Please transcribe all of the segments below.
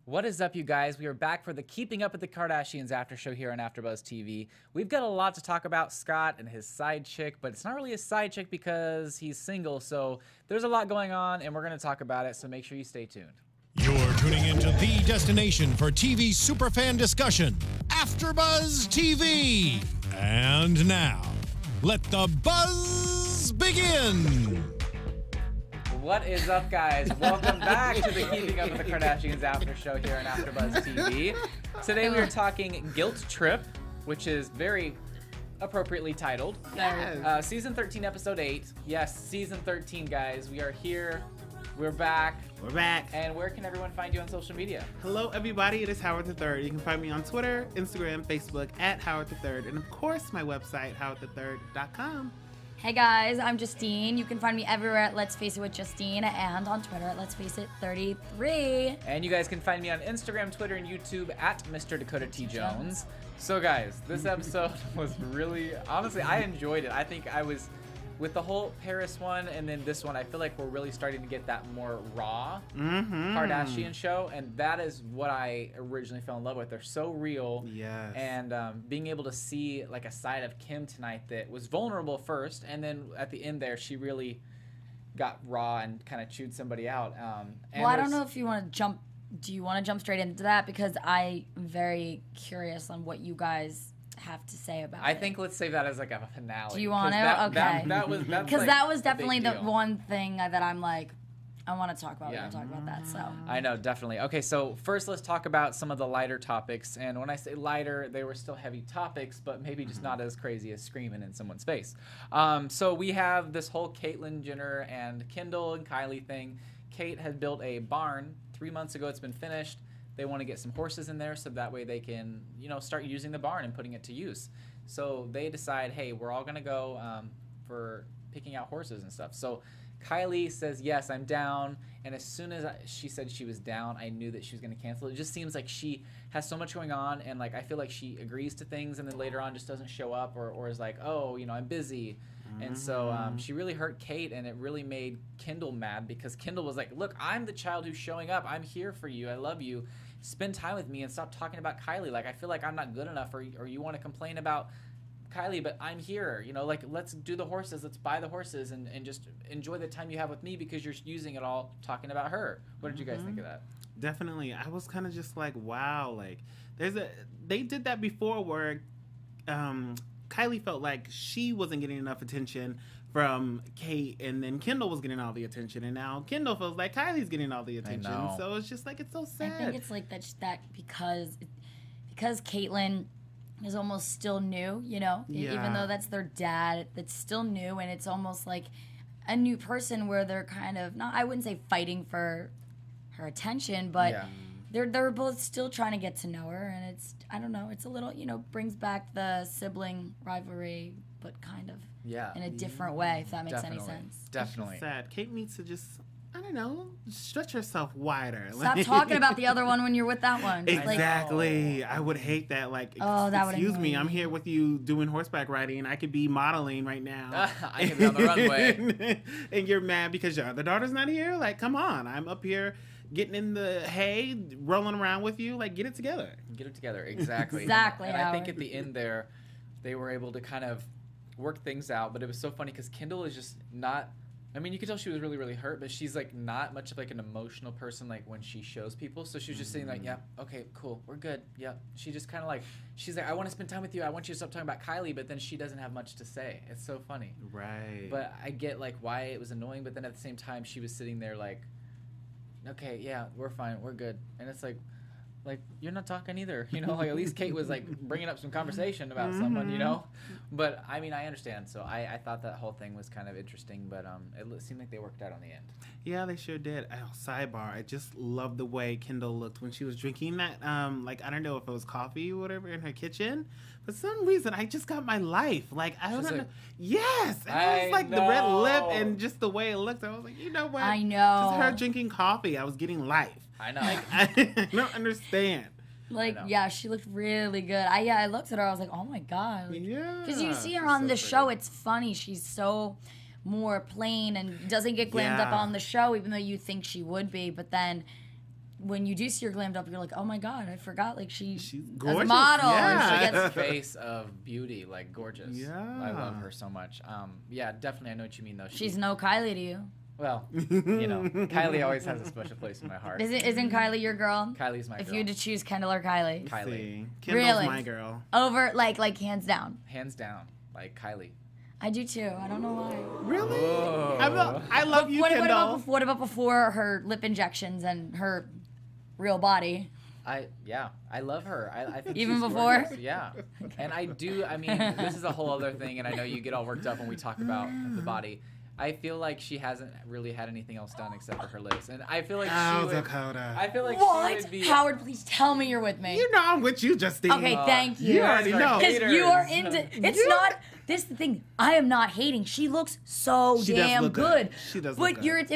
What is up, you guys? We are back for the Keeping Up with the Kardashians after show here on AfterBuzz TV. We've got a lot to talk about Scott and his side chick, but it's not really a side chick because he's single, so there's a lot going on, and we're going to talk about it, so make sure you stay tuned. You're tuning into the destination for TV superfan discussion, AfterBuzz TV. And now, let the buzz begin. What is up, guys? Welcome back to the Keeping Up with the Kardashians after show here on AfterBuzz TV. Today we are talking Guilt Trip, which is very appropriately titled. Yes. Season 13, Episode 8. Yes, Season 13, guys. We are here. We're back. We're back. And where can everyone find you on social media? Hello, everybody. It is Howard III. You can find me on Twitter, Instagram, Facebook at Howard III, and of course my website, howardthird.com. Hey guys, I'm Justine. You can find me everywhere at Let's Face It with Justine and on Twitter at Let's Face It 33. And you guys can find me on Instagram, Twitter, and YouTube at Mr. Dakota T. Jones. So guys, this episode was really, honestly, I enjoyed it. I think I was, with the whole Paris one and then this one, I feel like we're really starting to get that more raw Kardashian show, and that is what I originally fell in love with. They're so real. Yes. And being able to see like a side of Kim tonight that was vulnerable first, and then at the end there, she really got raw and kind of chewed somebody out. And Well, I don't know if you want to jump. Do you want to jump straight into that? Because I'm very curious on what you guys have to say about it. I think let's save that as like a finale. Do you want to? That, Okay. That was Because like that was a definitely big the deal. one thing that I'm like, I want to talk about. Yeah. We're going to talk about that. So I know, definitely. Okay, so first let's talk about some of the lighter topics. And when I say lighter, they were still heavy topics, but maybe just not as crazy as screaming in someone's face. So we have this whole Caitlyn Jenner and Kendall and Kylie thing. Kate had built a barn 3 months ago. It's been finished. They want to get some horses in there so that way they can, start using the barn and putting it to use. So they decide, hey, we're all going to go for picking out horses and stuff. So Kylie says, yes, I'm down. And as soon as she said she was down, I knew that she was going to cancel. It just seems like she has so much going on. And like I feel like she agrees to things and then later on just doesn't show up or is like, oh, I'm busy. And so she really hurt Kate, and it really made Kendall mad because Kendall was like, look, I'm the child who's showing up. I'm here for you. I love you. Spend time with me and stop talking about Kylie. Like, I feel like I'm not good enough, or you want to complain about Kylie, but I'm here. Like, let's do the horses. Let's buy the horses and just enjoy the time you have with me because you're using it all talking about her. What did you guys think of that? Definitely. I was kind of just like, wow. Like, they did that before where Kylie felt like she wasn't getting enough attention from Kate, and then Kendall was getting all the attention, and now Kendall feels like Kylie's getting all the attention. know. So it's just like, it's so sad. I think it's like that because Caitlyn is almost still new, Yeah. even though that's their dad, it's still new, and it's almost like a new person where they're kind of not, I wouldn't say fighting for her attention, but Yeah. they're both still trying to get to know her, and it's, I don't know, it's a little, brings back the sibling rivalry, but kind of Yeah. in a different way, if that makes Definitely. any sense. Definitely. Sad. Kate needs to just, I don't know, stretch herself wider. Stop talking about the other one when you're with that one. Like, Exactly. I would hate that. Like, Oh, that would excuse annoy me, me. I'm here with you doing horseback riding. I could be modeling right now. I can be on the runway. And you're mad because your other daughter's not here? Like, come on. I'm up here getting in the hay, rolling around with you. Like, get it together. Get it together. Exactly. Exactly, And I think Howard. at the end there, they were able to kind of work things out. But it was so funny because Kendall is just not. I mean, you could tell she was really, really hurt, but she's like not much of like an emotional person like when she shows people. So she was just saying like, yeah, okay, cool, we're good. Yeah. She just kind of like, she's like, I want to spend time with you. I want you to stop talking about Kylie, but then she doesn't have much to say. It's so funny. Right. But I get like why it was annoying, but then at the same time she was sitting there like, okay, yeah, we're fine, we're good. And it's like you're not talking either, like at least Kate was like bringing up some conversation about someone, but I mean, I understand. So I thought that whole thing was kind of interesting, but it seemed like they worked out on the end. Yeah, they sure did. Oh, sidebar, I just love the way Kendall looked when she was drinking that, like, I don't know if it was coffee or whatever in her kitchen. For some reason, I just got my life. Like, I don't She's know. like, Yes! And it I was like the red lip know. and just the way it looked. I was like, you know what? I know. Just her drinking coffee, I was getting life. I know. Like, I don't understand. Like, I know. yeah, she looked really good. I looked at her, I was like, oh my God. Yeah. Because you see her she's on so the pretty. show, it's funny. She's so more plain and doesn't get glammed up Yeah. on the show, even though you think she would be. But then when you do see her glammed up, you're like, oh my god, I forgot. Like she's gorgeous. as a model. Yeah. And she The gets face of beauty, like gorgeous. Yeah. I love her so much. Yeah, definitely. I know what you mean though. she's no Kylie to you. Well, you know, Kylie always has a special place in my heart. Isn't Kylie your girl? Kylie's my If girl. you had to choose Kendall or Kylie, Kylie. See, Kendall's Really? my girl. over like hands down. Hands down, like Kylie. I do too. I don't know why. Really? Whoa. I love you, What Kendall. about before her lip injections and her real body? I love her. I think Even she's before? gorgeous. Yeah, and I do. I mean, this is a whole other thing, and I know you get all worked up when we talk about the body. I feel like she hasn't really had anything else done except for her lips, and I feel like Oh, she would. Dakota. I feel like she What? would be. Howard, please tell me you're with me. You know I'm with you, Justine. Okay, thank you. You already know. Because you are haters. into. It's not. This is the thing. I am not hating. She looks so She does damn look good. good. She does But look good. you're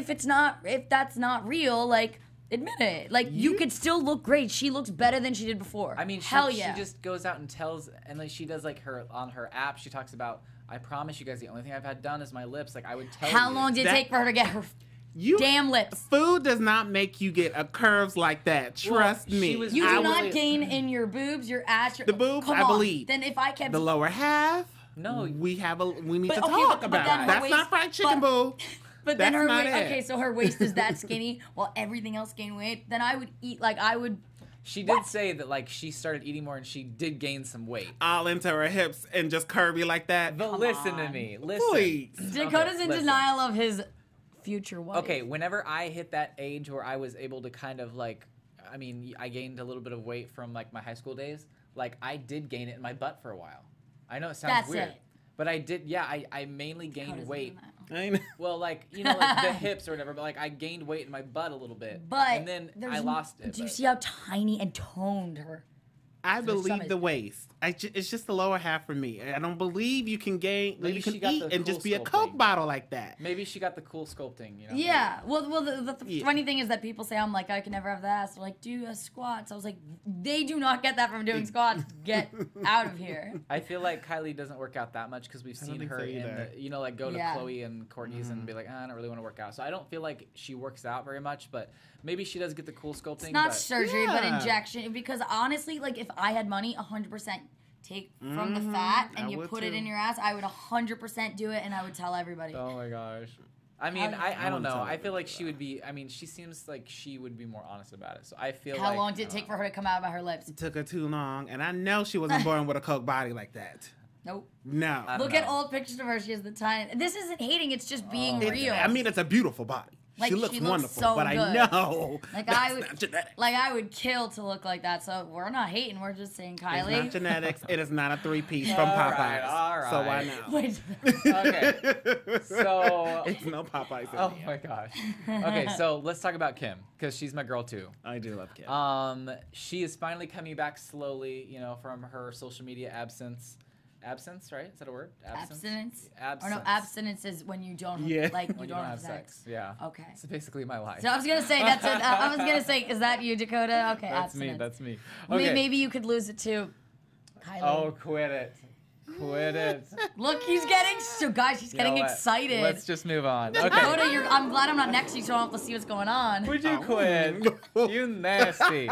if that's not real, like admit it. Like you could still look great. She looks better than she did before. I mean, hell she yeah. just goes out and tells, and like she does like her on her app. She talks about, I promise you guys, the only thing I've had done is my lips. Like I would tell you. How long did it That- take for her to get her You damn lips? Food does not make you get curves like that. Trust she me. was- You I do would- not gain in your boobs, your ass, your The boobs, Come I on. believe. Then if I kept The lower half. No. we need But to okay, talk but about. then her That's waist- not fried chicken, but- boo. But then That's her not waist, it. okay, so her waist is that skinny while everything else gained weight. Then I would eat like I would. She did say that like she started eating more and she did gain some weight. All into her hips and just curvy like that. But listen to on. me. Listen. Please. Dakota's Okay, in listen. denial of his future wife. Okay, whenever I hit that age where I was able to kind of like, I mean, I gained a little bit of weight from like my high school days. Like I did gain it in my butt for a while. I know it sounds That's weird. it. But I did, yeah, I mainly gained Dakota's in weight. denial. I know. Well, like, you know, like the hips or whatever, but like I gained weight in my butt a little bit. But and then I lost it. Do you but- see how tiny and toned her? I So believe stomach. the waist. It's just the lower half for me. I don't believe you can gain. Maybe you can she got eat the and just cool be a sculpting. Coke bottle like that. Maybe she got the cool sculpting, you know? Yeah. Well, the Yeah. funny thing is that people say I'm like I can never have the ass. They're like, do squats. I was like, they do not get that from doing squats. Get out of here. I feel like Kylie doesn't work out that much because we've don't seen think her so in either. the, you know, like go to Yeah. Chloe and Courtney's and be like, I don't really want to work out. So I don't feel like she works out very much, but maybe she does get the cool sculpting. It's not but surgery, but Yeah. injection. Because honestly, like if I had money, 100% take from the fat and I you would put it too. in your ass. I would 100% do it, and I would tell everybody. Oh my gosh. I mean, How- I I don't wouldn't know. tell I feel like everybody she would be, I mean, she seems like she would be more honest about it. So I feel How like. long did it take for her to come out by her lips? It took her too long, and I know she wasn't born with a Coke body like that. Nope. No. I don't Look at know. old pictures of her. She has the tiny. This isn't hating. It's just being It- real. I mean, it's a beautiful body. Like, she looks she looks wonderful, so but I good. know Like, that's I would- not genetic. Like I would kill to look like that. So we're not hating. We're just saying It's Kylie. not genetics. It is not a three-piece from All Popeyes. right, all So why right. not? Wait. Okay. So- it's no Popeyes. In Oh here. my gosh. Okay, so let's talk about Kim because she's my girl too. I do love Kim. She is finally coming back slowly, you know, from her social media absence. Absence, right? Is that a word? Abstinence? Absence. Or no, abstinence is when you don't have, Yeah. like you When don't have sex. Yeah. Okay. It's basically my life. So I was gonna say that's it. I was gonna say, is that you, Dakota? Okay, That's me. abstinence. That's me. May- Okay. Maybe you could lose it too, Kylie. Oh, quit it. Quit it. Look, he's getting so guys. He's You know getting what? excited. Let's just move on. Okay. Dakota, I'm glad I'm not next to you, so I don't have to see what's going on. Would you quit? You nasty.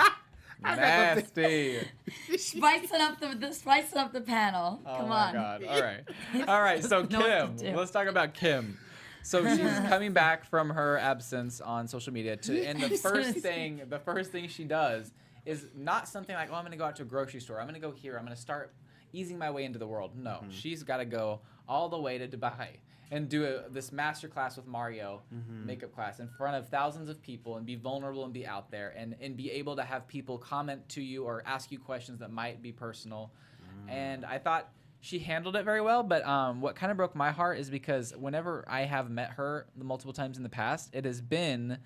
Nasty. Spicing up the panel. Oh Come my on. God. All right. All right. So Know what to Kim, do. let's talk about Kim. So she's coming back from her absence on social media and the first thing she does is not something like, oh, I'm going to go out to a grocery store. I'm going to go here. I'm going to start easing my way into the world. No, she's got to go all the way to Dubai and do this master class with Mario makeup class in front of thousands of people and be vulnerable and be out there and be able to have people comment to you or ask you questions that might be personal. And I thought she handled it very well, but what kind of broke my heart is because whenever I have met her the multiple times in the past, it has been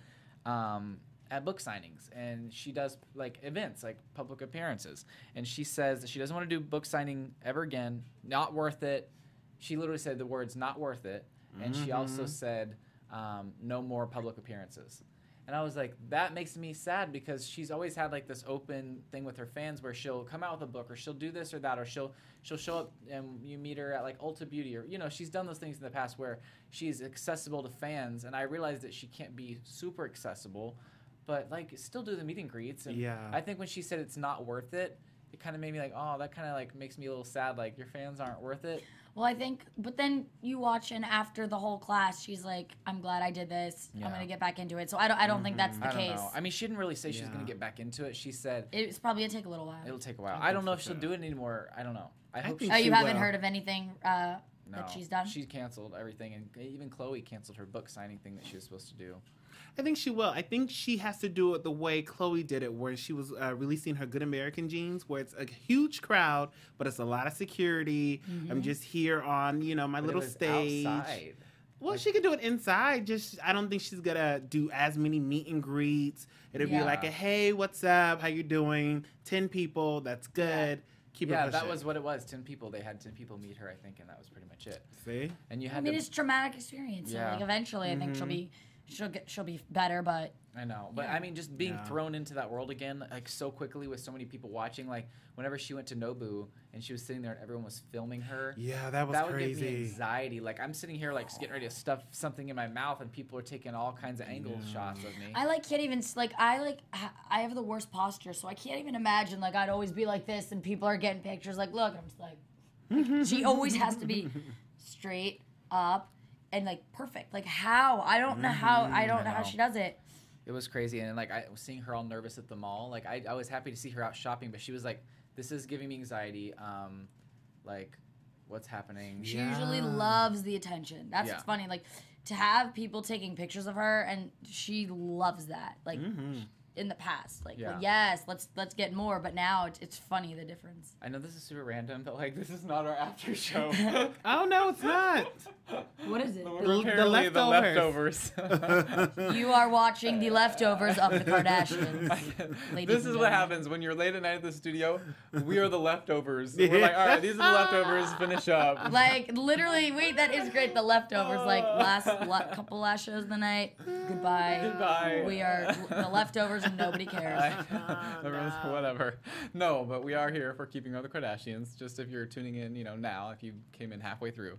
at book signings, and she does like events, like public appearances, and she says that she doesn't want to do book signing ever again, not worth it. She literally said the words "not worth it," and she also said no more public appearances. And I was like, that makes me sad because she's always had like this open thing with her fans where she'll come out with a book or she'll do this or that or she'll show up and you meet her at like Ulta Beauty or, you know, she's done those things in the past where she's accessible to fans. And I realized that she can't be super accessible, but like still do the meet and greets. And Yeah. I think when she said it's not worth it, it kind of made me like, oh, that kind of like makes me a little sad. Like your fans aren't worth it. Well, I think, but then you watch, and after the whole class, she's like, "I'm glad I did this. Yeah. I'm gonna get back into it." So I don't think that's the I don't case. know. I mean, she didn't really say she's Yeah. gonna get back into it. She said It's probably gonna take a little while. it'll take a while. I I don't think know so, if she'll too. do it anymore. I don't know. I hope think Oh, she. you she haven't will. heard of anything No, that she's done? She canceled everything, and even Chloe canceled her book signing thing that she was supposed to do. I think she will. I think she has to do it the way Chloe did it, where she was releasing her Good American Jeans, where it's a huge crowd, but it's a lot of security. I'm just here on, my But little it was stage. outside. Well, she could do it inside. Just I don't think she's gonna do as many meet and greets. It'll be Yeah. like a hey, what's up? How you doing? 10 people. That's good. Keep it Yeah, pushing. that was what it was. 10 people. They had 10 people meet her, I think, and that was pretty much it. See. And you I had mean, to. it's a traumatic experience. So Yeah. like eventually, I think she'll be better. But I know, but Yeah. I mean, just being Yeah. thrown into that world again, like so quickly with so many people watching. Like whenever she went to Nobu and she was sitting there and everyone was filming her. Yeah, that was That would give me crazy. anxiety. Like I'm sitting here, like getting ready to stuff something in my mouth, and people are taking all kinds of angle shots of me. I can't even I have the worst posture, so I can't even imagine. Like I'd always be like this, and people are getting pictures. Like, look, I'm just like she always has to be straight up and like perfect. Like how? I don't know how. I don't know how she does it. It was crazy, and like I was seeing her all nervous at the mall. Like I was happy to see her out shopping, but she was like, "This is giving me anxiety. Like, what's happening?" She usually loves the attention. That's Yeah. what's funny. Like to have people taking pictures of her, and she loves that. Like in the past, like Yeah. well, yes, let's get more. But now it's funny the difference. I know this is super random, but like this is not our after show. Oh no, it's not. What is it? Apparently the leftovers. You are watching the leftovers of the Kardashians. Ladies This and is what gentlemen. happens when you're late at night at the studio. We are the leftovers. We're like, all right, these are the leftovers. Finish up. Like literally, wait, that is great. The leftovers, like couple last shows of the night. Goodbye. Goodbye. We are the leftovers, and nobody cares. Whatever. No, but we are here for Keeping Up with the Kardashians. Just if you're tuning in, now, if you came in halfway through.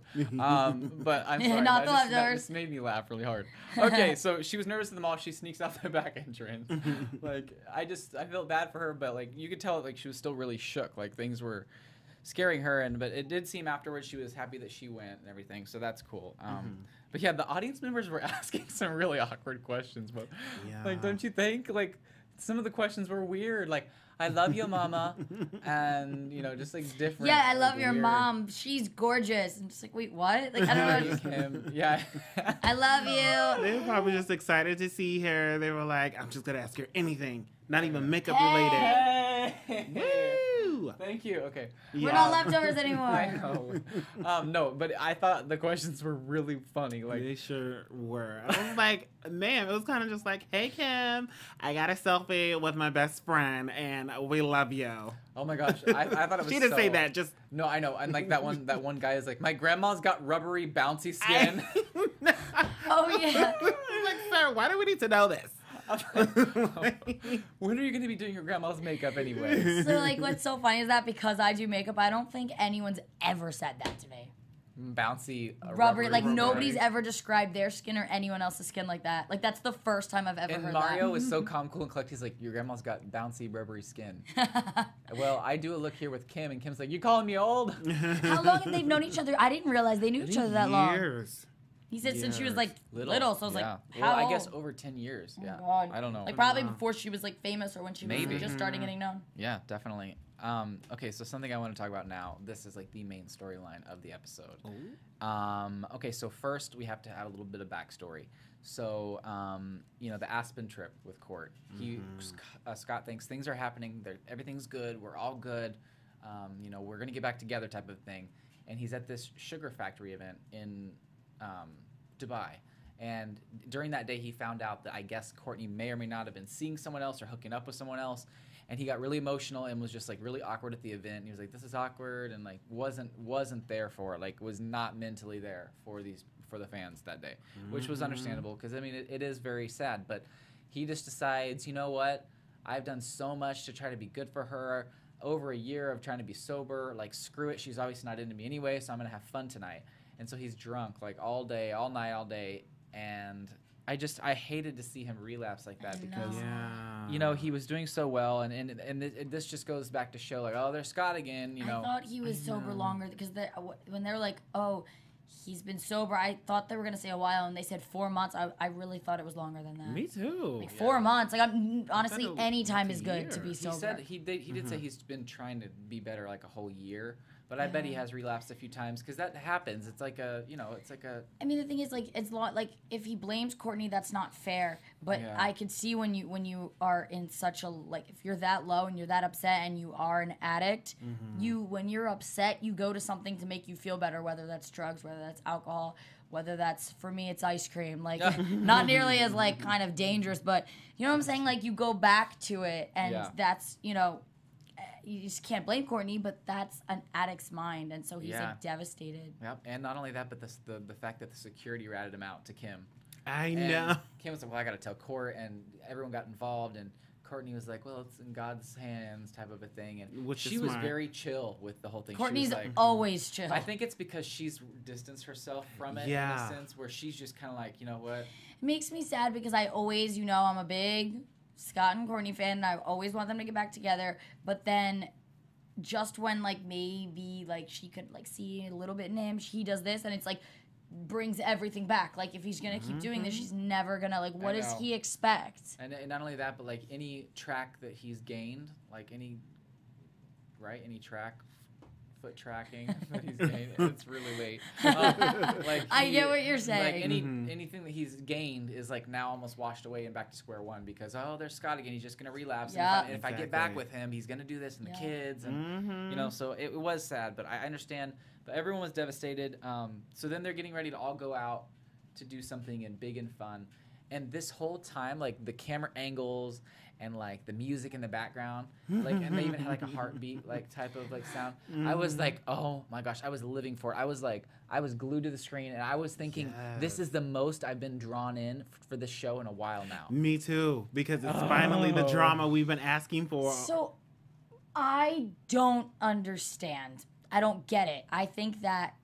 But I'm sorry. Not that the that leftovers. just made me laugh really hard. Okay, so she was nervous in the mall. She sneaks out the back entrance. Like, I felt bad for her, but like you could tell, like she was still really shook. Like things were scaring her, but it did seem afterwards she was happy that she went and everything. So that's cool. But yeah, the audience members were asking some really awkward questions. But like, don't you think? Like, some of the questions were weird. Like, I love you, mama, and just like different. Yeah, I love like, your weird. mom. She's gorgeous. I'm just like, wait, what? Like, I don't know. Him. Yeah. I love you. They were probably just excited to see her. They were like, I'm just gonna ask her anything, not even makeup related. Hey. Woo! Thank you. Okay. We're not leftovers anymore. I know. No, but I thought the questions were really funny. Like, They sure were. I was like, man, it was kind of just like, hey, Kim, I got a selfie with my best friend, and we love you. oh my gosh, I thought it was. She didn't say so- that, just. No, I know. And like that one guy is like, my grandma's got rubbery, bouncy skin. Oh yeah. I'm like, sir, why do we need to know this? When are you going to be doing your grandma's makeup anyway? So like, what's so funny is that because I do makeup, I don't think anyone's ever said that to me. Bouncy, Rubbery, like rubbery. nobody's ever described their skin or anyone else's skin like that. Like that's the first time I've ever And heard Mario that. was so calm, cool, and collected. He's like, your grandma's got bouncy, rubbery skin. Well, I do a look here with Kim, and Kim's like, you calling me old? How long have they known each other? I didn't realize they knew each other that long. Years. He said since she was Years. like little, so I was yeah. like, Well, how I guess old? over 10 years. Oh, Yeah. God. I don't know. Like probably before she was like famous or when she Maybe. was just starting getting known. Yeah, definitely. Okay, so something I want to talk about now. This is like the main storyline of the episode. Okay, so first we have to have a little bit of backstory. So, the Aspen trip with Court. Scott thinks things are happening. Everything's good. We're all good. We're gonna get back together, type of thing. And he's at this sugar factory event in Dubai. And during that day, he found out that I guess Courtney may or may not have been seeing someone else or hooking up with someone else. And he got really emotional and was just like really awkward at the event. He was like, "This is awkward," and like wasn't there for it. Like was not mentally there for the fans that day, which was understandable because I mean it is very sad. But he just decides, you know what? I've done so much to try to be good for her. Over a year of trying to be sober. Like screw it. She's obviously not into me anyway, so I'm gonna have fun tonight. And so he's drunk like all day, all night, all day. And I hated to see him relapse like that because Yeah. you know he was doing so well, and this just goes back to show like, oh, there's Scott again. You know, I thought he was sober longer because when they're like, oh, he's been sober, I thought they were gonna say a while, and they said 4 months. I really thought it was longer than that. Me too. Like 4 months. Like honestly, it any was time a is good to year. be he sober. said he did say he's been trying to be better like a whole year, but I bet he has relapsed a few times because that happens. It's like a I mean, the thing is, like, it's like if he blames Courtney, that's not fair. But Yeah. I could see when you are in such a like, if you're that low and you're that upset and you are an addict, when you're upset, you go to something to make you feel better, whether that's drugs, whether that's alcohol, whether that's, for me, it's ice cream. Like, not nearly as like kind of dangerous, but you know what I'm saying? Like, you go back to it, and that's you just can't blame Courtney, but that's an addict's mind, and so he's like devastated. Yep, and not only that, but the fact that the security ratted him out to Kim. I And know. Kim was like, well, I got to tell Court, and everyone got involved, and Courtney was like, well, it's in God's hands type of a thing, and Which is she was smart. very chill with the whole thing. Courtney's she was like, always chill. I think it's because she's distanced herself from it in a sense, where she's just kind of like, you know what? It makes me sad because I always, I'm a big Scott and Courtney fan, and I always want them to get back together, but then just when like maybe like she could like see a little bit in him, he does this, and it's like brings everything back. Like if he's gonna keep doing this, she's never gonna like. What does he expect? And not only that, but like any track that he's gained, like any track, foot tracking that he's gained, it's really late. Like I get what you're saying. Like anything that he's gained is like now almost washed away and back to square one because there's Scott again. He's just gonna relapse. Yeah. And if I get back with him, he's gonna do this and the kids and so it was sad, but I understand. But everyone was devastated. So then they're getting ready to all go out to do something big and fun. And this whole time, like the camera angles and like the music in the background, like, and they even had like a heartbeat like type of like sound. I was like, oh my gosh, I was living for it. I was glued to the screen, and I was thinking, this is the most I've been drawn in for this show in a while now. Me too, because it's finally the drama we've been asking for. So I don't understand. I don't get it. I think that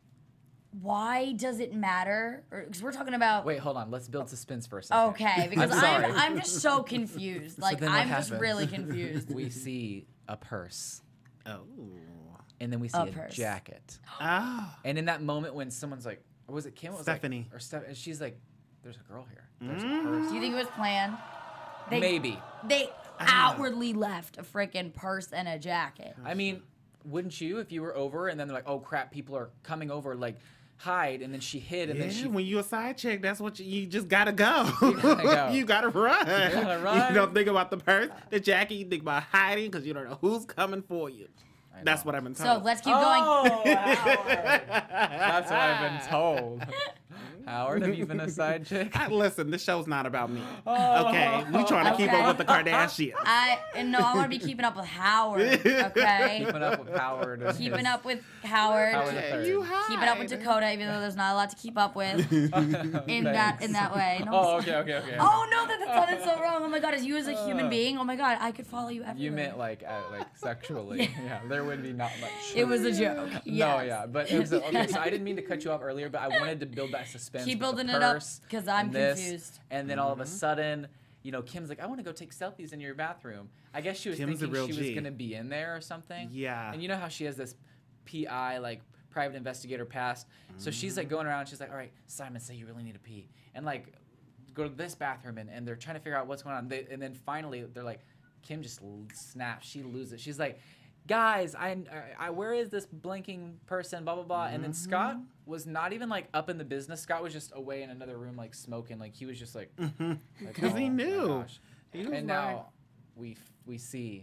why does it matter? Because we're talking about. Wait, hold on. Let's build suspense for a second. Okay, because I'm sorry. I'm just so confused. Like then what I'm just happens? really confused. We see a purse, Oh. and then we see A a purse. jacket. Oh. And in that moment when someone's like, was it Kim? It was Stephanie. Like, or Steph, and she's like, there's a girl here. There's a purse. Do you think it was planned? Maybe. They outwardly left a freaking purse and a jacket. I mean, wouldn't you if you were over and then they're like, oh crap, people are coming over, like hide, and then she hid, and Yeah, then she. when you're a side chick, that's what you just gotta go. You gotta go. You gotta run. gotta run. You don't think about the purse, the jacket. You think about hiding because you don't know who's coming for you. I That's know. what I've been So told. let's keep going. Oh, Howard. That's what I've been told. Howard, have you been a side chick? Listen, this show's not about me. Oh. Okay, we trying to keep Okay. up with the Kardashians. I want to be keeping up with Howard. Okay, Keeping up with Howard. And keeping his- up with Howard. Howard the third. You hide. Keeping up with Dakota, even though there's not a lot to keep up with in that way. No, Oh, okay. Oh no, that sounded so wrong. Oh my god, as you as a human being, oh my god, I could follow you everywhere. You meant like sexually. Yeah, there would be not much. It was a joke. No, Yes. yeah, but it was okay. So I didn't mean to cut you off earlier, but I wanted to build that suspense. Keep with the building it up, purse 'cause I'm and this, confused. And then all of a sudden, Kim's like, I want to go take selfies in your bathroom. I guess she was Kim's a thinking real she was G. gonna be in there or something. Yeah. And you know how she has this PI like private investigator past, so she's like going around. She's like, all right, Simon, say you really need to pee, and like go to this bathroom, and they're trying to figure out what's going on. And then finally they're like, Kim just snaps. She loses it. She's like, guys, I where is this blinking person? Blah blah blah. And then Scott was not even like up in the business. Scott was just away in another room, like smoking. Like he was just like, Because he oh my knew. gosh. He was And now we see.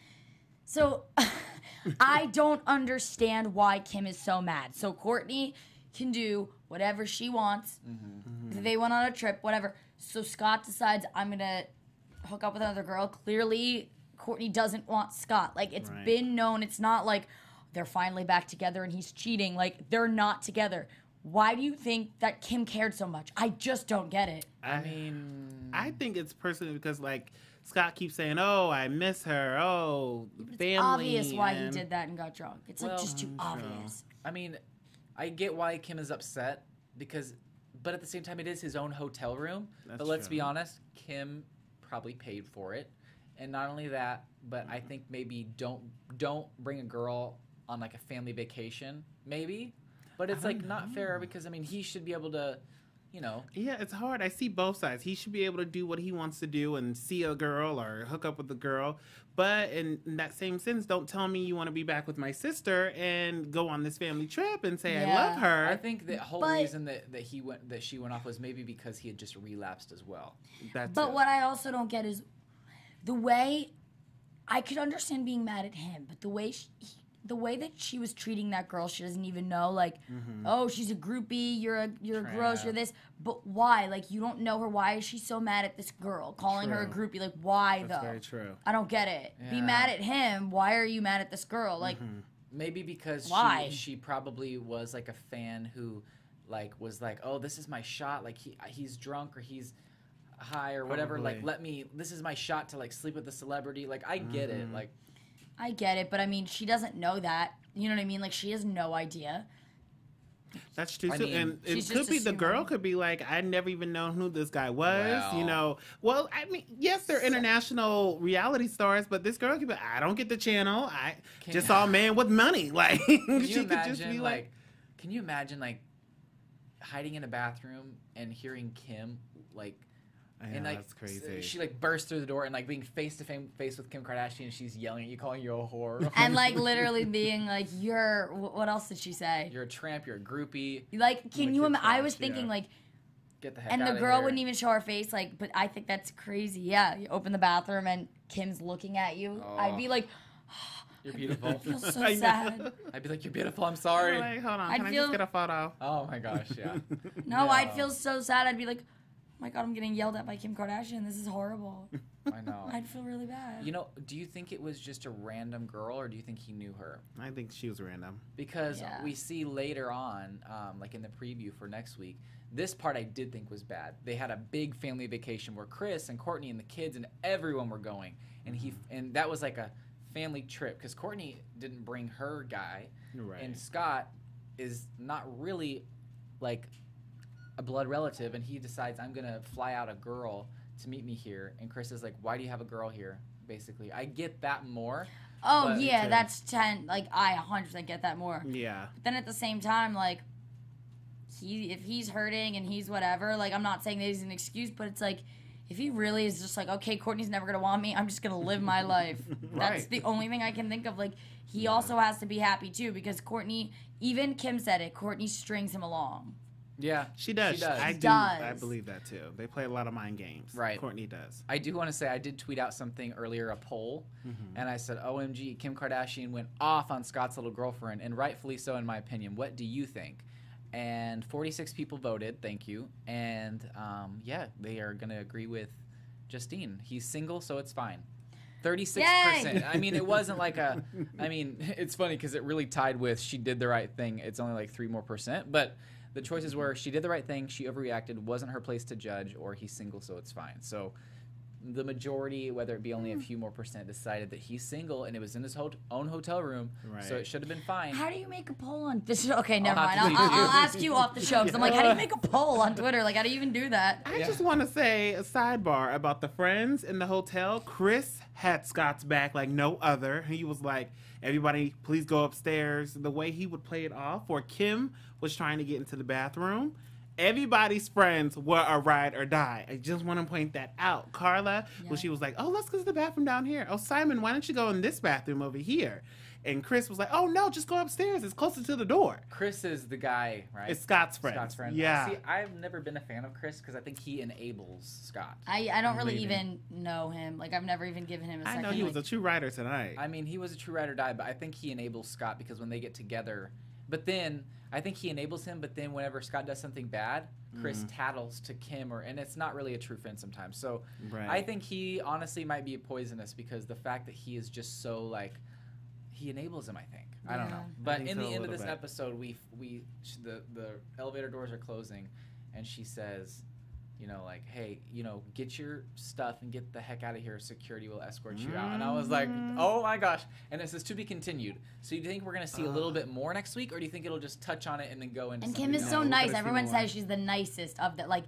So I don't understand why Kim is so mad. So Courtney can do whatever she wants. If they went on a trip, whatever. So Scott decides, I'm going to hook up with another girl. Clearly, Courtney doesn't want Scott. Like, it's Right. been known. It's not like they're finally back together and he's cheating. Like, they're not together. Why do you think that Kim cared so much? I just don't get it. I mean, I think it's personally because like Scott keeps saying, "Oh, I miss her. Oh, family." It's obvious why he and- did that and got drunk. It's like Well, just too obvious. I mean, I get why Kim is upset because but at the same time, it is his own hotel room. That's but let's true. be honest, Kim probably paid for it. And not only that, but I think maybe don't bring a girl on like a family vacation, maybe. But it's like not fair because I mean he should be able to, you know. Yeah, it's hard. I see both sides. He should be able to do what he wants to do and see a girl or hook up with a girl. But in that same sense, don't tell me you want to be back with my sister and go on this family trip and say I Yeah. love her. I think the whole But- reason that she went off was maybe because he had just relapsed as well. That's But it. what I also don't get is the way I could understand being mad at him, but the way that she was treating that girl, she doesn't even know. Like, oh, she's a groupie. You're gross. You're this. But why? Like, you don't know her. Why is she so mad at this girl, calling her a True. groupie? Like, why That's though? very true. I don't get it. Be Yeah. mad at him. Why are you mad at this girl? Like, Maybe because Why? she probably was like a fan who like was like, oh, this is my shot. Like he's drunk or he's high or whatever. Like this is my shot to like sleep with a celebrity. Like I get it. Like I get it, but I mean, she doesn't know that. You know what I mean? Like, she has no idea. That's true I too. mean, And it she's could just be the girl assuming. could be like, I never even known who this guy was. Well. You know, well, I mean, yes, they're international reality stars, but this girl could be, I don't get the channel. I just saw a man with money. Like, can she you could just imagine be like can you imagine like hiding in a bathroom and hearing Kim like I and know, like that's crazy. she like bursts through the door and like being face to face with Kim Kardashian and she's yelling at you, calling you a whore. And, like, literally being like, what else did she say? You're a tramp. You're a groupie. Like, can Like, you you're imagine? I was trash, thinking, yeah. like, Get the heck and out the of girl here. wouldn't even show her face, like, but I think that's crazy. Yeah, you open the bathroom and Kim's looking at you. I'd be like, You're beautiful. I feel so I know. sad. I'd be like, you're beautiful. I'm sorry. Like, hold on, I'd can I feel- just get a photo? Oh my gosh, yeah. No, I'd feel so sad. I'd be like, oh my God, I'm getting yelled at by Kim Kardashian. This is horrible. I know. I'd feel really bad. You know, do you think it was just a random girl, or do you think he knew her? I think she was random. Because Yeah. we see later on, like in the preview for next week, this part I did think was bad. They had a big family vacation where Chris and Courtney and the kids and everyone were going, and that was like a family trip because Courtney didn't bring her guy, Right. and Scott is not really like a blood relative, and he decides I'm gonna fly out a girl to meet me here, and Chris is like, why do you have a girl here? Basically, I get that more. Oh, but- yeah, Okay. that's 10. Like, I 100% get that more. Yeah. But then at the same time, like, if he's hurting and he's whatever, like, I'm not saying that he's an excuse, but it's like, if he really is just like, okay, Courtney's never gonna want me, I'm just gonna live my life. That's Right. the only thing I can think of. Like, he also has to be happy too, because Courtney, even Kim said it, Courtney strings him along. Yeah, she does. She does. I She do. I does. believe that too. They play a lot of mind games. Right. Courtney does. I do want to say I did tweet out something earlier, a poll, and I said, OMG, Kim Kardashian went off on Scott's little girlfriend, and rightfully so in my opinion. What do you think? And 46 people voted, thank you. And yeah, they are going to agree with Justine. He's single, so it's fine. 36%. Yay! I mean, it wasn't like a, I mean, it's funny because it really tied with she did the right thing. It's only like 3 more percent, but the choices were she did the right thing, she overreacted, wasn't her place to judge, or he's single, so it's fine. So the majority, whether it be only a few more percent, decided that he's single, and it was in his own hotel room, so Right. it should have been fine. How do you make a poll on this? Okay, never have mind. to I'll, do I'll, you. I'll ask you off the show, because I'm like, how do you make a poll on Twitter? Like, how do you even do that? I just want to say a sidebar about the friends in the hotel. Chris had Scott's back like no other. He was like, everybody, please go upstairs. The way he would play it off, or Kim was trying to get into the bathroom. Everybody's friends were a ride or die. I just want to point that out. Carla, Yeah. when she was like, oh, let's go to the bathroom down here. Oh, Simon, why don't you go in this bathroom over here? And Chris was like, oh, no, just go upstairs. It's closer to the door. Chris is the guy, right? It's Scott's friend. Scott's friend. Yeah. See, I've never been a fan of Chris because I think he enables Scott. I don't really Leaving. even know him. Like, I've never even given him a I second. know he was a like, true writer tonight. I mean, he was a true ride or die, but I think he enables Scott because when they get together, but then I think he enables him, but then whenever Scott does something bad, Chris tattles to Kim, and it's not really a true friend sometimes. So Right. I think he honestly might be poisonous because the fact that he is just so like, he enables him. I think I don't Yeah. know, I but think in so, the a end of little this bit. episode, the elevator doors are closing, and she says, you know, like, hey, you know, get your stuff and get the heck out of here. Security will escort you out. And I was like, oh my gosh. And it says to be continued. So you think we're going to see a little bit more next week, or do you think it'll just touch on it and then go into And something Kim is else? so we're nice. gonna see Everyone more. says she's the nicest of the like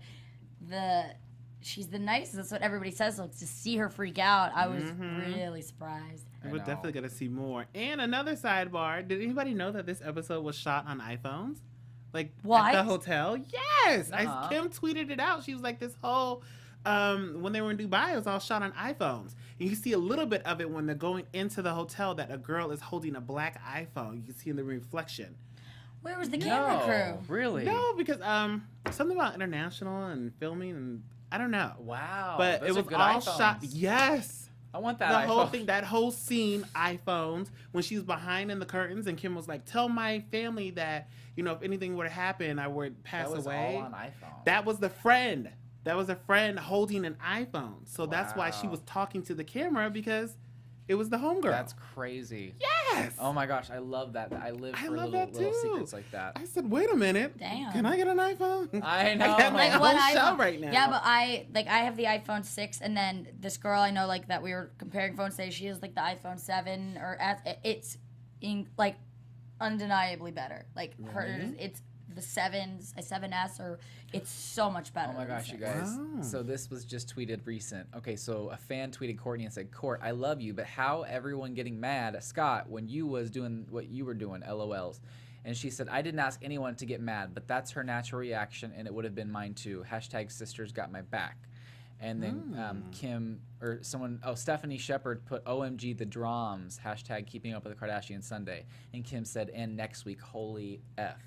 she's the nicest. That's what everybody says. So to see her freak out, I was really surprised. We're know. definitely gonna see more. And another sidebar: did anybody know that this episode was shot on iPhones? Like What? at the hotel? Yes. Nuh-uh. Kim tweeted it out. She was like, "This whole when they were in Dubai, it was all shot on iPhones." And you see a little bit of it when they're going into the hotel that a girl is holding a black iPhone. You can see in the reflection. Where was the camera No, crew? really? No, because something about international and filming and I don't know. Wow. But those it are was good all iPhones. shot. Yes. I want that The whole iPhone. thing, that whole scene, iPhones, when she was behind in the curtains and Kim was like, tell my family that, you know, if anything were to happen, I would pass That was away. all on iPhone. That was the friend. That was a friend holding an iPhone. So that's why she Wow. was talking to the camera because it was the homegirl. That's crazy. Yes. Oh my gosh, I love that. I live I for love little, that little too. secrets like that. I said, wait a minute. Damn. Can I get an iPhone? I know. I have my Like, own What show iPhone? right now. Yeah, but I have the iPhone 6, and then this girl I know like that we were comparing phones today. She has like the iPhone 7, or it's in like undeniably better. Like it's the 7S, or it's so much better. Oh my than gosh, the you 6. guys. Wow. So this was just tweeted recent. Okay, so a fan tweeted Courtney and said, Court, I love you, but how everyone getting mad at Scott when you was doing what you were doing, LOLs. And she said, I didn't ask anyone to get mad, but that's her natural reaction, and it would have been mine too. Hashtag sisters got my back. And then Kim, or someone, Stephanie Shepard put OMG the drums, hashtag keeping up with the Kardashians Sunday. And Kim said, and next week, holy F.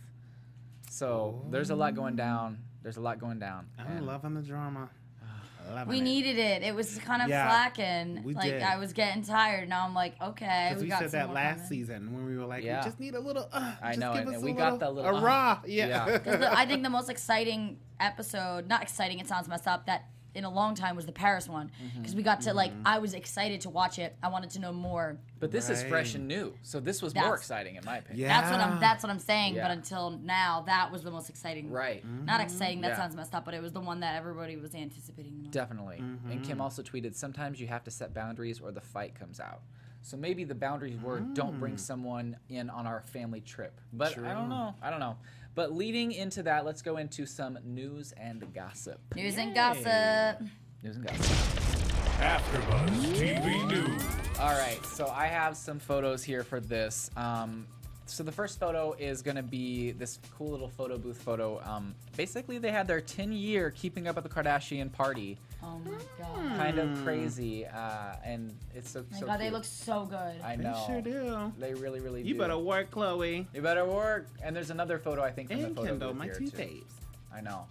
So there's a lot going down. There's a lot going down. I'm And loving the drama. Loving We it. needed it. It was kind of Yeah, slacking. we Like did. I was getting tired. Now I'm like, okay, Because we got said some that more last coming. season when we were like, Yeah. we just need a little. I just know, give and us we a got little, that little, a raw. yeah. Yeah. 'Cause I think the most exciting episode, not exciting, it sounds messed up, that in a long time was the Paris one. Because we got to, like, I was excited to watch it. I wanted to know more. But this is fresh Right. and new, so this was more That's- exciting in my opinion. Yeah. That's what I'm saying. Yeah. But until now, that was the most exciting. Right. Not exciting, that Yeah. sounds messed up, but it was the one that everybody was anticipating the most. Definitely. And Kim also tweeted, sometimes you have to set boundaries or the fight comes out. So maybe the boundaries were don't bring someone in on our family trip. But I don't know. I don't know. But leading into that, let's go into some news and gossip. News and Yay. gossip. News and gossip. AfterBuzz TV News. All right, so I have some photos here for this. So the first photo is going to be this cool little photo booth photo. Basically, they had their 10-year Keeping Up with the Kardashian party. Oh my god. Kind of crazy, and it's so, My so god, they cute. look so good. I They know. sure do. They really, really You do. better work, Chloe. You better work. And there's another photo, I think, from And the photo Kendall, booth my here, two too. faves. I know.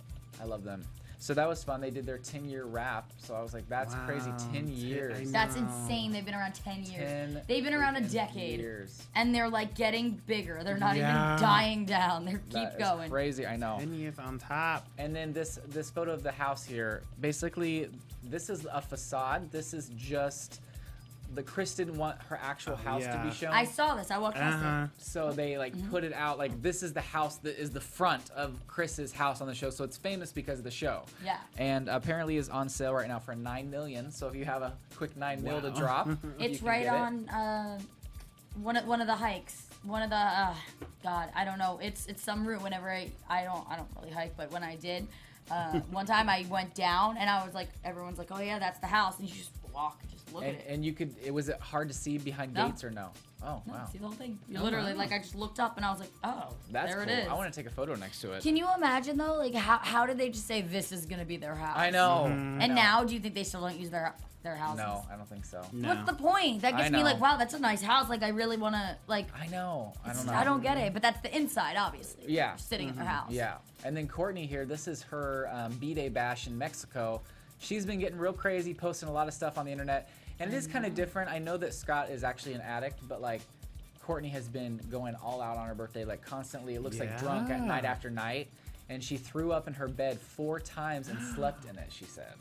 I love them. So that was fun. They did their 10-year wrap. So I was like, that's crazy. Wow. 10 years. I know. That's insane. They've been around 10 years. 10 They've been around a freaking decade. Years. And they're like getting bigger. They're not Yeah. even dying down. They That keep is going. crazy. I know. 10 years on top. And then this photo of the house here, basically, this is a facade. This is just the Kris didn't want her actual house to yeah. be shown. I saw this. I walked past Uh-huh. So they like put it out like this is the house that is the front of Chris's house on the show. So it's famous because of the show. Yeah. And apparently is on sale right now for $9 million. So if you have a quick $9 million to Wow. drop, it. you It's can right get it. on one of the hikes. One of the God, I don't know. It's some route. Whenever I don't really hike, but when I did, one time I went down and I was like, everyone's like, oh yeah, that's the house, and you just walk and just look at it. And you could. Was it hard to see behind No. gates or no? Oh No, wow. see the whole thing. You Oh, literally wow. like I just looked up and I was like, oh, That's there cool. it is. I want to take a photo next to it. Can you imagine though? Like how did they just say this is gonna be their house? I know. Mhm. I And know. now, do you think they still don't use their houses? No, I don't think so. No. What's the point? That I gets me know. like, wow, that's a nice house. Like I really want to like. I know. I don't know. I don't get it, but that's the inside, obviously. Yeah. They're sitting in their house. Yeah. And then Courtney here, this is her B-Day bash in Mexico. She's been getting real crazy, posting a lot of stuff on the internet. And it is kind of different. I know that Scott is actually an addict, but like Courtney has been going all out on her birthday, like constantly. It looks like drunk at Yeah. night after night. And she threw up in her bed 4 times and slept in it, she said.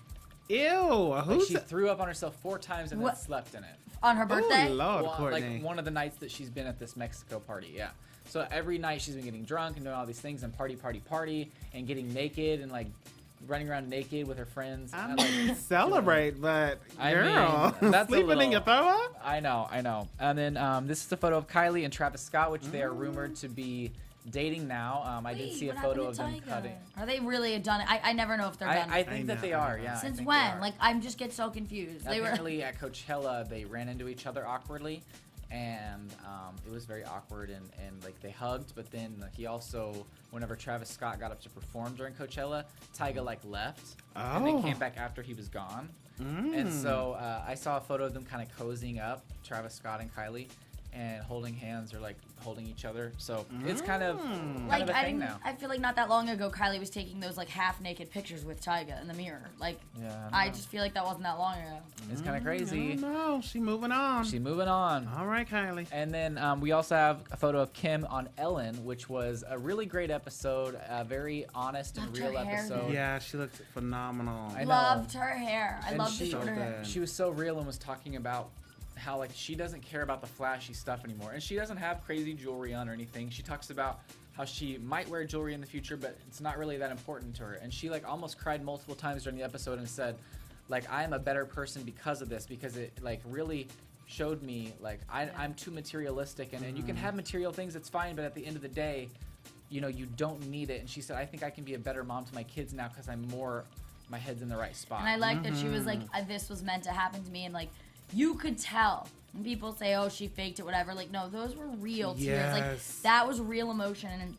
Ew. Like Who's she threw up on herself 4 times and What? then slept in it. On her Oh, birthday. Lord, Well, Courtney. like one of the nights that she's been at this Mexico party, yeah. So every night she's been getting drunk and doing all these things and party and getting naked and like running around naked with her friends. I and, mean, celebrate, but I girl, mean, that's a sleeping in little- your throw up. I know. And then this is a photo of Kylie and Travis Scott, which they are rumored to be dating now. I did see a What photo happened of to them Tyga? cutting. Are they really done? I never know if they're done. I think that they are. Yeah. I Since think they when? are. Like, I'm just get so confused. They were. Apparently at Coachella they ran into each other awkwardly, and it was very awkward, and like they hugged, but then he also, whenever Travis Scott got up to perform during Coachella, Tyga like left, and they came back after he was gone. And so I saw a photo of them kind of cozying up, Travis Scott and Kylie, and holding hands or like holding each other. So it's kind of Like, a thing now. I feel like not that long ago, Kylie was taking those like half naked pictures with Tyga in the mirror. Like, Yeah, I know. just feel like that wasn't that long ago. It's kind of crazy. No, she moving on. She moving on. All right, Kylie. And then we also have a photo of Kim on Ellen, which was a really great episode, a very honest and Loved real her hair, episode. though. Yeah, she looked phenomenal. I know. Loved her hair. I And loved the she- shorter hair. good. She was so real and was talking about how like she doesn't care about the flashy stuff anymore, and she doesn't have crazy jewelry on or anything. She talks about how she might wear jewelry in the future, but it's not really that important to her. And she like almost cried multiple times during the episode and said, like, I am a better person because of this, because it like really showed me like I'm too materialistic, and you can have material things, it's fine, but at the end of the day, you know, you don't need it. And she said, I think I can be a better mom to my kids now because my head's in the right spot. And I like that she was like, this was meant to happen to me, and like, you could tell. When people say, oh, she faked it, whatever, like, no, those were real tears. Like, Yes. that was real emotion. And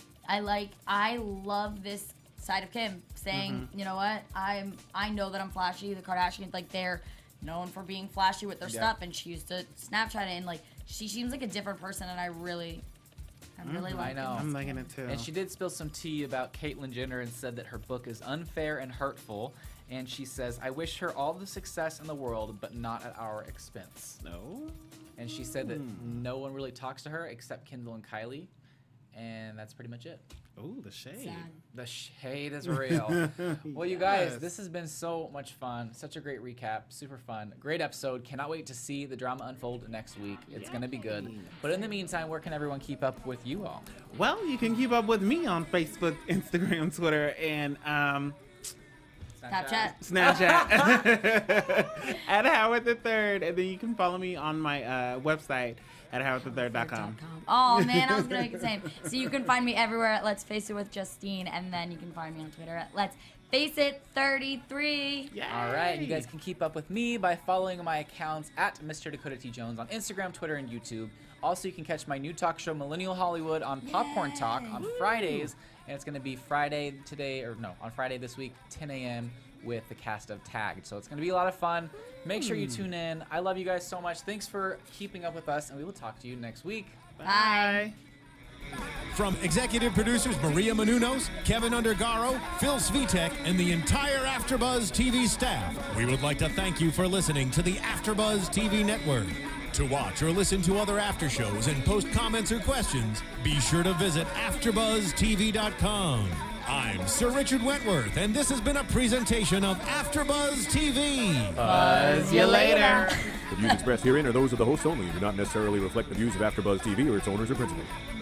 I love this side of Kim saying, you know what, I know that I'm flashy. The Kardashians, like, they're known for being flashy with their Yeah. stuff, and she used to Snapchat it, and like, she seems like a different person, and I really like know. it. I'm liking it too. And she did spill some tea about Caitlyn Jenner and said that her book is unfair and hurtful. And she says, I wish her all the success in the world, but not at our expense. No. And she said that no one really talks to her except Kendall and Kylie. And that's pretty much it. Oh, the shade. Sad. The shade is real. Well, you guys, Yes. this has been so much fun. Such a great recap. Super fun. Great episode. Cannot wait to see the drama unfold next week. It's going to be good. But in the meantime, where can everyone keep up with you all? Well, you can keep up with me on Facebook, Instagram, Twitter, and Snapchat. Snapchat at Howard the Third, and then you can follow me on my website at howardthethird.com. Oh man, I was gonna make it the same. So you can find me everywhere at Let's Face It with Justine, and then you can find me on Twitter at Let's Face It 33. All right, you guys can keep up with me by following my accounts at Mr. Dakota T. Jones on Instagram, Twitter, and YouTube. Also, you can catch my new talk show, Millennial Hollywood, on Popcorn Talk on Fridays, and it's going to be on Friday this week, 10 a.m. with the cast of Tagged. So it's going to be a lot of fun. Make sure you tune in. I love you guys so much. Thanks for keeping up with us, and we will talk to you next week. Bye. From executive producers Maria Menounos, Kevin Undergaro, Phil Svitek, and the entire AfterBuzz TV staff, we would like to thank you for listening to the AfterBuzz TV network. To watch or listen to other after shows and post comments or questions, be sure to visit AfterBuzzTV.com. I'm Sir Richard Wentworth, and this has been a presentation of AfterBuzz TV. Buzz you later. The views expressed herein are those of the hosts only and do not necessarily reflect the views of AfterBuzz TV or its owners or principals.